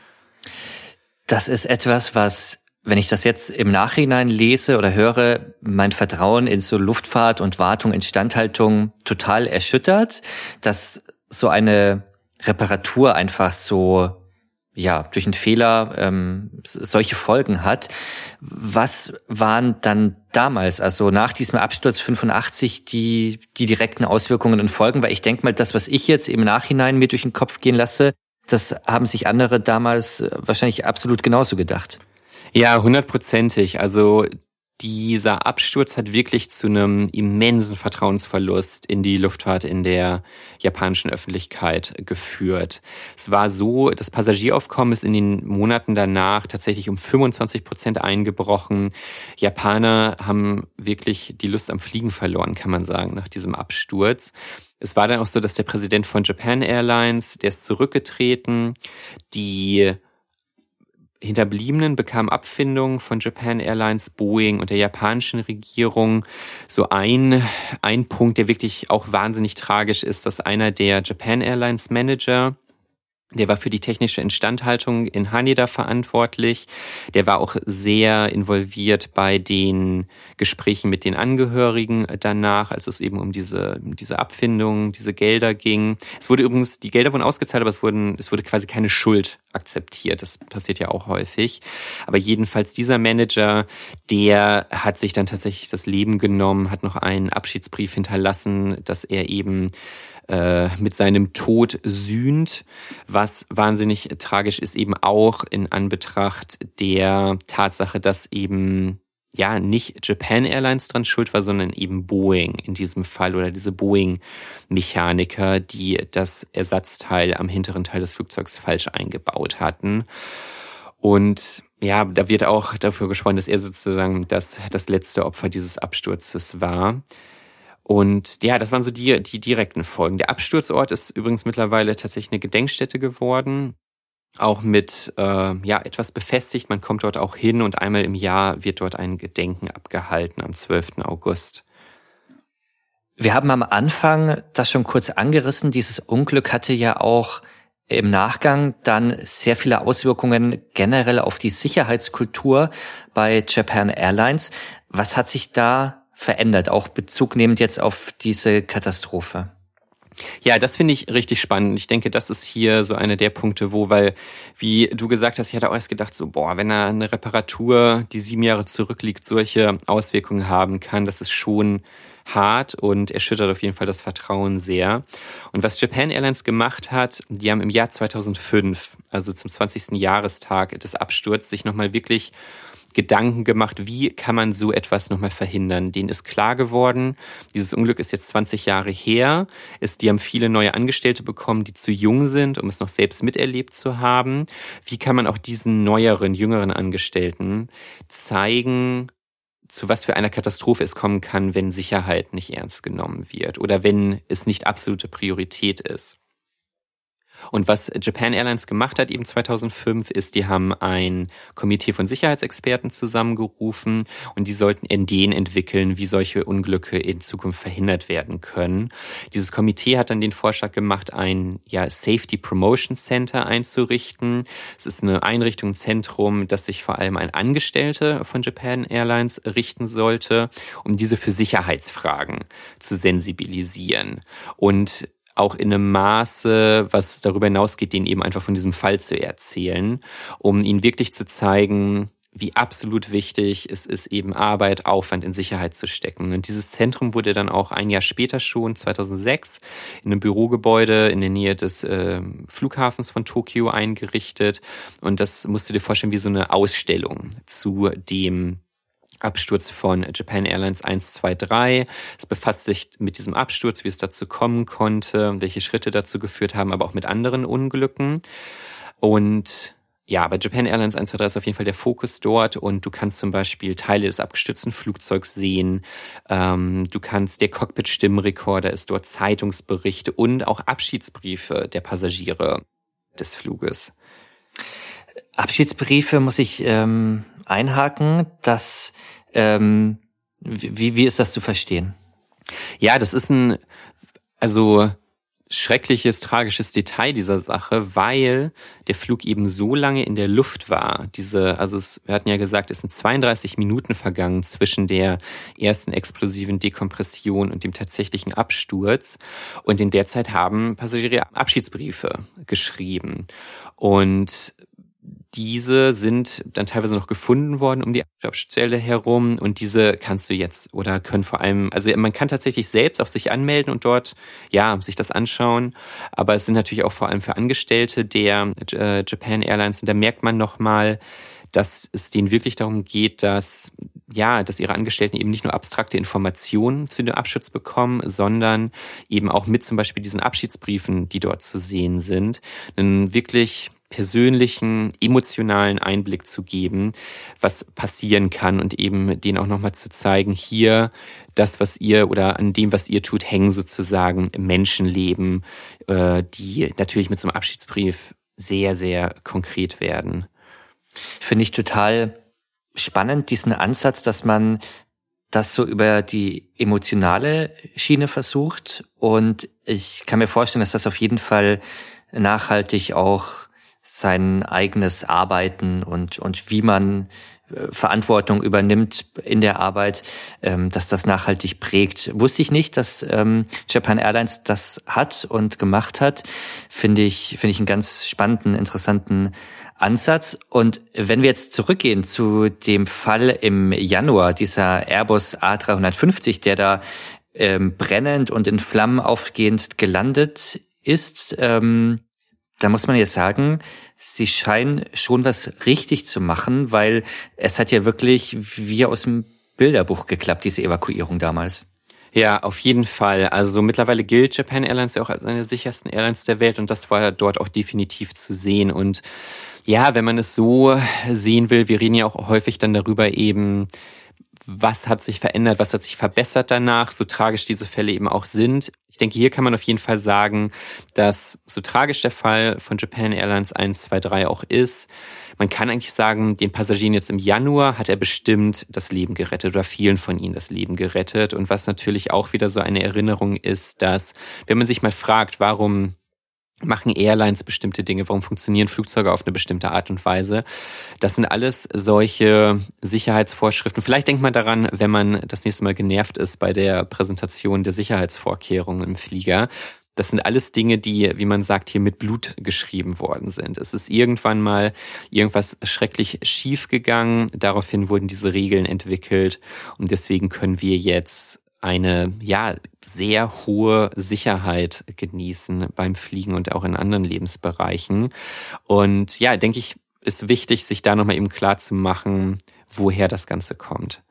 Das ist etwas, was, wenn ich das jetzt im Nachhinein lese oder höre, mein Vertrauen in so Luftfahrt und Wartung, Instandhaltung total erschüttert, dass so eine Reparatur einfach so, ja, durch einen Fehler ähm, solche Folgen hat. Was waren dann damals, also nach diesem Absturz fünfundachtzig, die die direkten Auswirkungen und Folgen? Weil ich denke mal, das, was ich jetzt im Nachhinein mir durch den Kopf gehen lasse, das haben sich andere damals wahrscheinlich absolut genauso gedacht. Ja, hundertprozentig. Also dieser Absturz hat wirklich zu einem immensen Vertrauensverlust in die Luftfahrt in der japanischen Öffentlichkeit geführt. Es war so, das Passagieraufkommen ist in den Monaten danach tatsächlich um fünfundzwanzig Prozent eingebrochen. Japaner haben wirklich die Lust am Fliegen verloren, kann man sagen, nach diesem Absturz. Es war dann auch so, dass der Präsident von Japan Airlines, der ist zurückgetreten, die Hinterbliebenen bekamen Abfindungen von Japan Airlines, Boeing und der japanischen Regierung. So ein, ein Punkt, der wirklich auch wahnsinnig tragisch ist, dass einer der Japan Airlines Manager, der war für die technische Instandhaltung in Haneda verantwortlich. Der war auch sehr involviert bei den Gesprächen mit den Angehörigen danach, als es eben um diese, diese Abfindung, diese Gelder ging. Es wurde übrigens, die Gelder wurden ausgezahlt, aber es wurden, es wurde quasi keine Schuld akzeptiert. Das passiert ja auch häufig. Aber jedenfalls dieser Manager, der hat sich dann tatsächlich das Leben genommen, hat noch einen Abschiedsbrief hinterlassen, dass er eben mit seinem Tod sühnt, was wahnsinnig tragisch ist, eben auch in Anbetracht der Tatsache, dass eben ja nicht Japan Airlines dran schuld war, sondern eben Boeing in diesem Fall oder diese Boeing-Mechaniker, die das Ersatzteil am hinteren Teil des Flugzeugs falsch eingebaut hatten. Und ja, da wird auch dafür gesprochen, dass er sozusagen das, das letzte Opfer dieses Absturzes war. Und ja, das waren so die, die direkten Folgen. Der Absturzort ist übrigens mittlerweile tatsächlich eine Gedenkstätte geworden, auch mit äh, ja etwas befestigt. Man kommt dort auch hin und einmal im Jahr wird dort ein Gedenken abgehalten am zwölften August. Wir haben am Anfang das schon kurz angerissen. Dieses Unglück hatte ja auch im Nachgang dann sehr viele Auswirkungen generell auf die Sicherheitskultur bei Japan Airlines. Was hat sich da verändert, auch Bezug nehmend jetzt auf diese Katastrophe? Ja, das finde ich richtig spannend. Ich denke, das ist hier so einer der Punkte, wo, weil, wie du gesagt hast, ich hatte auch erst gedacht, so, boah, wenn da eine Reparatur, die sieben Jahre zurückliegt, solche Auswirkungen haben kann, das ist schon hart und erschüttert auf jeden Fall das Vertrauen sehr. Und was Japan Airlines gemacht hat, die haben im Jahr zweitausendfünf, also zum zwanzigsten Jahrestag des Absturzes, sich nochmal wirklich Gedanken gemacht, wie kann man so etwas nochmal verhindern. Denen ist klar geworden, dieses Unglück ist jetzt zwanzig Jahre her, ist, die haben viele neue Angestellte bekommen, die zu jung sind, um es noch selbst miterlebt zu haben. Wie kann man auch diesen neueren, jüngeren Angestellten zeigen, zu was für einer Katastrophe es kommen kann, wenn Sicherheit nicht ernst genommen wird oder wenn es nicht absolute Priorität ist. Und was Japan Airlines gemacht hat eben zweitausendfünf ist, die haben ein Komitee von Sicherheitsexperten zusammengerufen und die sollten Ideen entwickeln, wie solche Unglücke in Zukunft verhindert werden können. Dieses Komitee hat dann den Vorschlag gemacht, ein ja, Safety Promotion Center einzurichten. Es ist eine Einrichtung, ein Zentrum, das sich vor allem an Angestellte von Japan Airlines richten sollte, um diese für Sicherheitsfragen zu sensibilisieren. Und auch in einem Maße, was darüber hinausgeht, denen eben einfach von diesem Fall zu erzählen, um ihnen wirklich zu zeigen, wie absolut wichtig es ist, eben Arbeit, Aufwand in Sicherheit zu stecken. Und dieses Zentrum wurde dann auch ein Jahr später schon, zweitausendsechs, in einem Bürogebäude in der Nähe des äh, Flughafens von Tokio eingerichtet. Und das musst du dir vorstellen wie so eine Ausstellung zu dem Absturz von Japan Airlines eins zwei drei. Es befasst sich mit diesem Absturz, wie es dazu kommen konnte, welche Schritte dazu geführt haben, aber auch mit anderen Unglücken. Und ja, bei Japan Airlines eins zwei drei ist auf jeden Fall der Fokus dort und du kannst zum Beispiel Teile des abgestürzten Flugzeugs sehen. Ähm, du kannst, der Cockpit-Stimmrekorder ist dort, Zeitungsberichte und auch Abschiedsbriefe der Passagiere des Fluges. Abschiedsbriefe muss ich ähm, einhaken. Das, ähm, wie, wie ist das zu verstehen? Ja, das ist ein, also schreckliches, tragisches Detail dieser Sache, weil der Flug eben so lange in der Luft war. Diese, also es, wir hatten ja gesagt, es sind zweiunddreißig Minuten vergangen zwischen der ersten explosiven Dekompression und dem tatsächlichen Absturz. Und in der Zeit haben Passagiere Abschiedsbriefe geschrieben. Und diese sind dann teilweise noch gefunden worden um die Absturzstelle herum und diese kannst du jetzt oder können vor allem, also man kann tatsächlich selbst auf sich anmelden und dort, ja, sich das anschauen, aber es sind natürlich auch vor allem für Angestellte der äh, Japan Airlines und da merkt man nochmal, dass es denen wirklich darum geht, dass ja, dass ihre Angestellten eben nicht nur abstrakte Informationen zu dem Absturz bekommen, sondern eben auch mit zum Beispiel diesen Abschiedsbriefen, die dort zu sehen sind, einen wirklich persönlichen, emotionalen Einblick zu geben, was passieren kann und eben denen auch nochmal zu zeigen, hier das, was ihr oder an dem, was ihr tut, hängen sozusagen Menschenleben, die natürlich mit so einem Abschiedsbrief sehr, sehr konkret werden. Finde ich total spannend, diesen Ansatz, dass man das so über die emotionale Schiene versucht und ich kann mir vorstellen, dass das auf jeden Fall nachhaltig auch sein eigenes Arbeiten und und wie man äh, Verantwortung übernimmt in der Arbeit, ähm, dass das nachhaltig prägt. Wusste ich nicht, dass ähm, Japan Airlines das hat und gemacht hat. Finde ich finde ich einen ganz spannenden, interessanten Ansatz. Und wenn wir jetzt zurückgehen zu dem Fall im Januar, dieser Airbus A dreihundertfünfzig, der da ähm, brennend und in Flammen aufgehend gelandet ist, ähm, da muss man jetzt sagen, sie scheinen schon was richtig zu machen, weil es hat ja wirklich wie aus dem Bilderbuch geklappt, diese Evakuierung damals. Ja, auf jeden Fall. Also mittlerweile gilt Japan Airlines ja auch als eine der sichersten Airlines der Welt und das war dort auch definitiv zu sehen. Und ja, wenn man es so sehen will, wir reden ja auch häufig dann darüber eben, was hat sich verändert, was hat sich verbessert danach, so tragisch diese Fälle eben auch sind. Ich denke, hier kann man auf jeden Fall sagen, dass so tragisch der Fall von Japan Airlines eins zwei drei auch ist, man kann eigentlich sagen, den Passagieren jetzt im Januar hat er bestimmt das Leben gerettet oder vielen von ihnen das Leben gerettet. Und was natürlich auch wieder so eine Erinnerung ist, dass, wenn man sich mal fragt, warum machen Airlines bestimmte Dinge, warum funktionieren Flugzeuge auf eine bestimmte Art und Weise. Das sind alles solche Sicherheitsvorschriften. Vielleicht denkt man daran, wenn man das nächste Mal genervt ist bei der Präsentation der Sicherheitsvorkehrungen im Flieger. Das sind alles Dinge, die, wie man sagt, hier mit Blut geschrieben worden sind. Es ist irgendwann mal irgendwas schrecklich schief gegangen. Daraufhin wurden diese Regeln entwickelt und deswegen können wir jetzt eine ja sehr hohe Sicherheit genießen beim Fliegen und auch in anderen Lebensbereichen. Und ja, denke ich, ist wichtig, sich da nochmal eben klar zu machen, woher das Ganze kommt.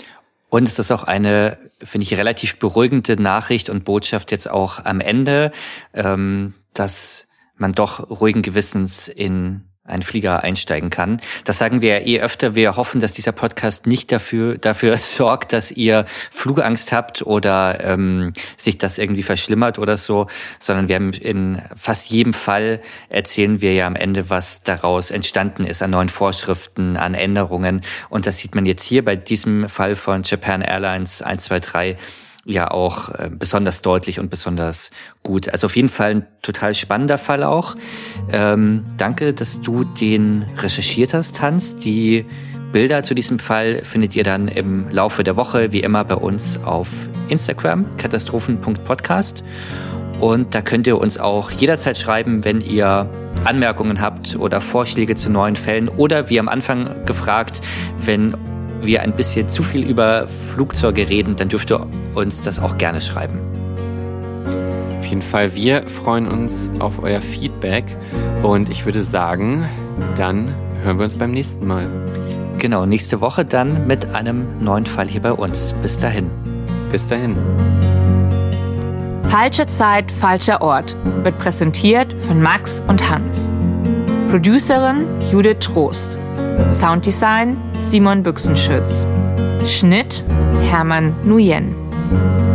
Und es ist auch eine, finde ich, relativ beruhigende Nachricht und Botschaft jetzt auch am Ende, ähm, dass man doch ruhigen Gewissens in ein Flieger einsteigen kann. Das sagen wir ja eh öfter. Wir hoffen, dass dieser Podcast nicht dafür dafür sorgt, dass ihr Flugangst habt oder ähm, sich das irgendwie verschlimmert oder so, sondern wir haben in fast jedem Fall erzählen wir ja am Ende, was daraus entstanden ist an neuen Vorschriften, an Änderungen. Und das sieht man jetzt hier bei diesem Fall von Japan Airlines eins zwei drei ja auch äh, besonders deutlich und besonders gut. Also auf jeden Fall ein total spannender Fall auch. Ähm, danke, dass du den recherchiert hast, Hans. Die Bilder zu diesem Fall findet ihr dann im Laufe der Woche, wie immer, bei uns auf Instagram, katastrophen punkt podcast. Und da könnt ihr uns auch jederzeit schreiben, wenn ihr Anmerkungen habt oder Vorschläge zu neuen Fällen oder, wie am Anfang gefragt, wenn wir ein bisschen zu viel über Flugzeuge reden, dann dürft ihr uns das auch gerne schreiben. Auf jeden Fall, wir freuen uns auf euer Feedback und ich würde sagen, dann hören wir uns beim nächsten Mal. Genau, nächste Woche dann mit einem neuen Fall hier bei uns. Bis dahin. Bis dahin. Falsche Zeit, falscher Ort wird präsentiert von Max und Hans. Producerin Judith Trost. Sounddesign Simon Büchsenschütz. Schnitt Hermann Nguyen.